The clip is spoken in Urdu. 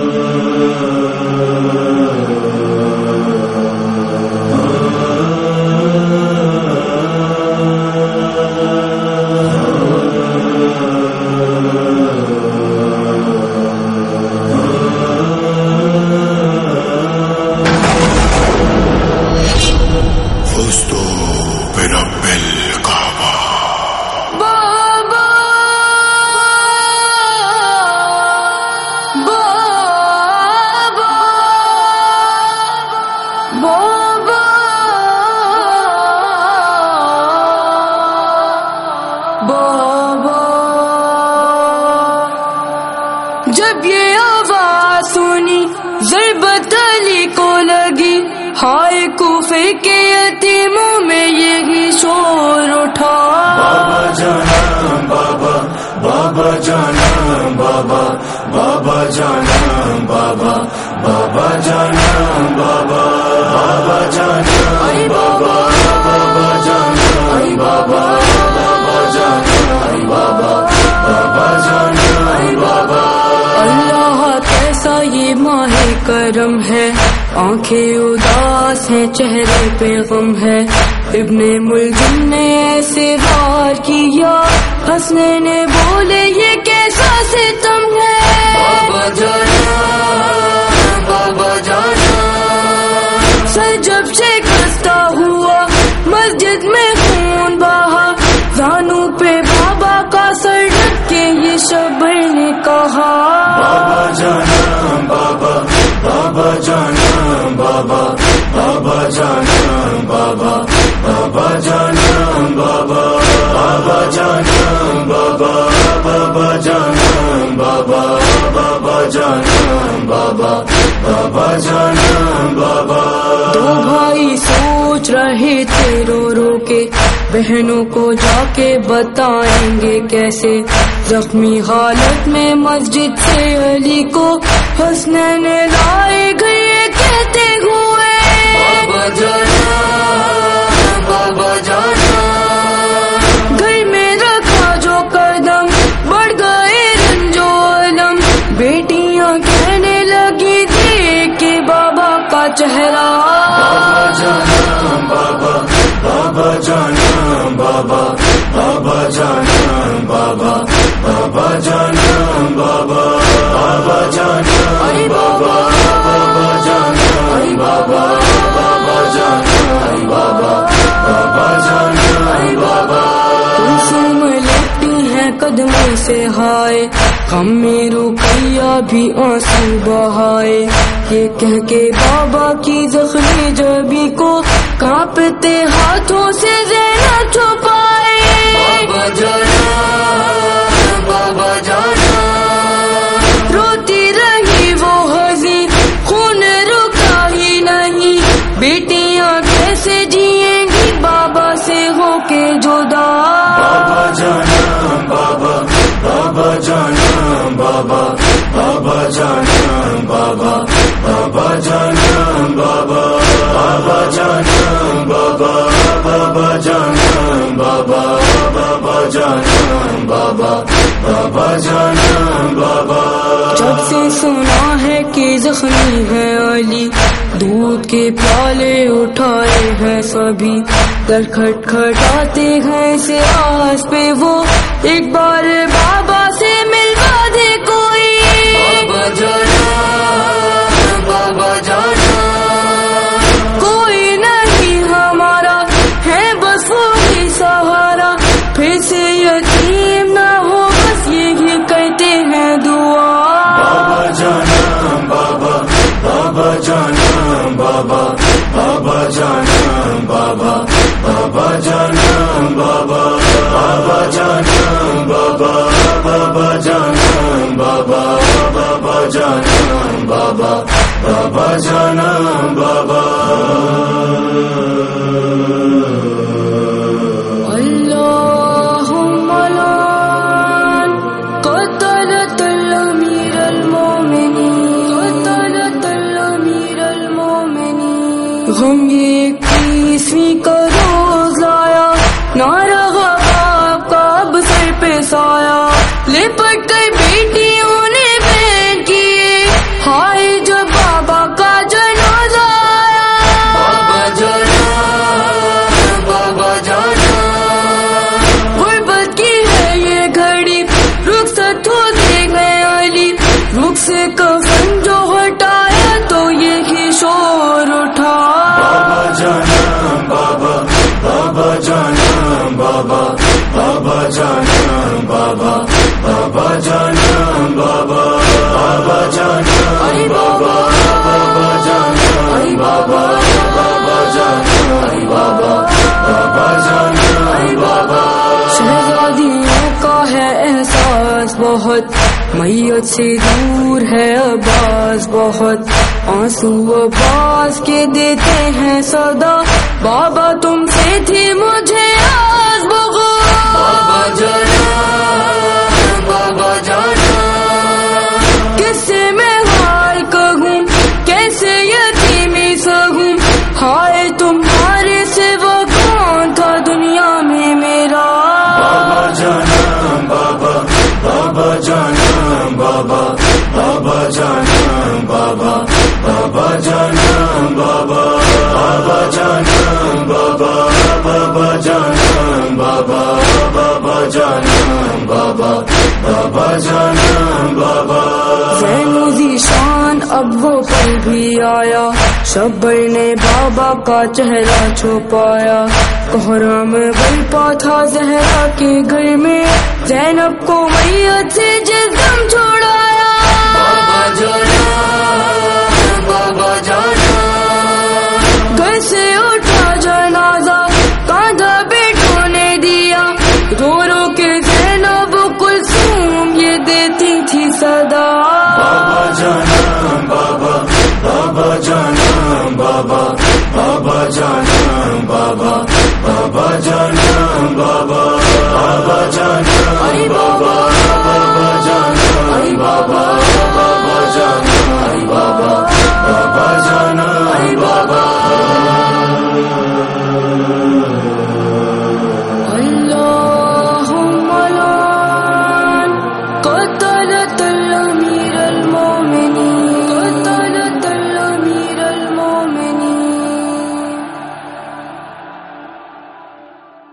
جب یہ آواز سنی ضربت علی کو لگی، ہائے کوفے کے یتیموں میں یہی شور اٹھا، بابا جانا بابا، بابا جانا بابا، بابا جانا بابا، بابا جانا بابا، بابا جانا بابا، بابا جانا بابا، بابا جانا بابا، بابا جانا بابا۔ اللہ کیسا یہ ماہ کرم ہے، آنکھیں اداس ہیں چہرے پہ غم ہے، ابن ملجم نے ایسے وار کیا، حسنین نے بولے یہ کیسا ستم ہے، بابا جانا بابا جانا۔ سر جب شکستہ ہوا مسجد میں خون بہا، زانو پہ بابا کا سر ڈھک کے یہ شبر نے کہا، بابا جانا بابا، بابا جانا بابا، بابا جانا بابا، بابا جانا بابا، بابا جانا بابا، بابا جانا بابا، بابا جانا بابا، بابا جانا بابا۔ دو بھائی سوچ رہے تھے رو رو کے، بہنوں کو جا کے بتائیں گے کیسے، زخمی حالت میں مسجد سے علی کو حسنین لائے گئے کہتے ہوئے، بابا جانا بابا جانا۔ گھر میں رکھا جو قدم بڑھ گئے رنج و علم، بیٹیاں کہنے لگی دیکھ کے بابا کا چہرہ، بابا جانا بابا، بابا جانا بابا، بابا جانا بابا، بابا جانا بابا، بابا جانا بابا، بابا جانا بابا، بابا جانا بابا، بابا جانا بابا۔ کلثوم لپٹی ہیں قدموں سے ہائے، غم میں رقیہ بھی آنسو بہائے، یہ کہہ کے بابا کی زخمی جبی کو کانپتے ہاتھوں سے زینب چھپائے، بابا جانا بابا جانا۔ روتی رہی وہ حزین خون رکا ہی نہیں، بیٹیاں کیسے جئیں گی بابا سے ہو کے جدا، بابا جانا بابا، بابا جانا بابا، بابا جانا بابا، بابا جانا بابا، بابا جانا بابا، بابا جانا بابا، بابا جانا بابا، بابا جانا بابا۔ جب سے سنا ہے کہ زخمی ہے علی، دودھ کے پیالے اٹھائے ہیں سبھی، در کھٹکھٹاتے ہیں سے آس پہ وہ، ایک بار بابا سے ملوا دے کوئی، بابا جانا بابا جانا۔ کوئی نہیں ہمارا ہے بس وہی سہارا، پھر سے یتیم نہ ہو بس یہی کہتے ہیں دعا، بابا جانا بابا، بابا جانا بابا، بابا جانا بابا، بابا جانا بابا، بابا جانا بابا، بابا جانا بابا، بابا جانا بابا، بابا جانا بابا۔ اللہم لعن قتلت الامیر المومنین، قتلت الامیر المومنین۔ غم یہ 21ویں کا روز لایا، نہ رہا باپ کا اب سر پہ سایہ، لپٹ کر بیٹیوں نے بہن کیے مجھ سے دور ہے عباس بہت، آنسو عباس کے دیتے ہیں صدا، بابا تم سے تھی مجھے آس بغض، بابا جانا بابا جانا، کس سے میں حال کہوں کیسے یتیمی سہوں، ہائے تمہارے سوا کون تھا دنیا میں میرا، بابا جانا بابا بابا جانا بابا بابا جانا بابا بابا جانا بابا بابا جانا بابا بابا جانا بابا بابا جانا بابا بابا جانا بابا، زین و ذیشان اب وہ پل بھی آیا، شبر نے بابا کا چہرہ چھپایا، کوہرام برپا تھا زہرا کے گھر میں، زینب کو میت سے جسم چھوڑایا، بابا جانا